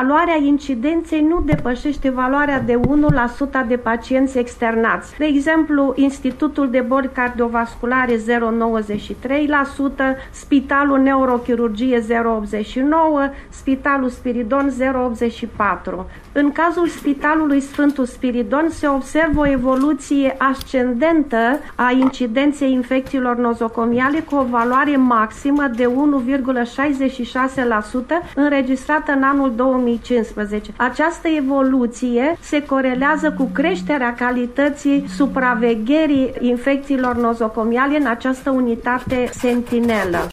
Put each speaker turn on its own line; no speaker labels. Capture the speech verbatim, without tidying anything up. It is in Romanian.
valoarea incidenței nu depășește valoarea de unu la sută de pacienți externați. De exemplu, Institutul de Boli Cardiovasculare zero virgulă nouăzeci și trei la sută, Spitalul Neurochirurgie zero virgulă optzeci și nouă la sută, Spitalul Spiridon zero virgulă optzeci și patru la sută. În cazul Spitalului Sfântul Spiridon se observă o evoluție ascendentă a incidenței infecțiilor nozocomiale cu o valoare maximă de unu virgulă șaizeci și șase la sută înregistrată în anul două mii cincisprezece. Această evoluție se corelează cu creșterea calității supravegherii infecțiilor nozocomiale în această unitate sentinelă.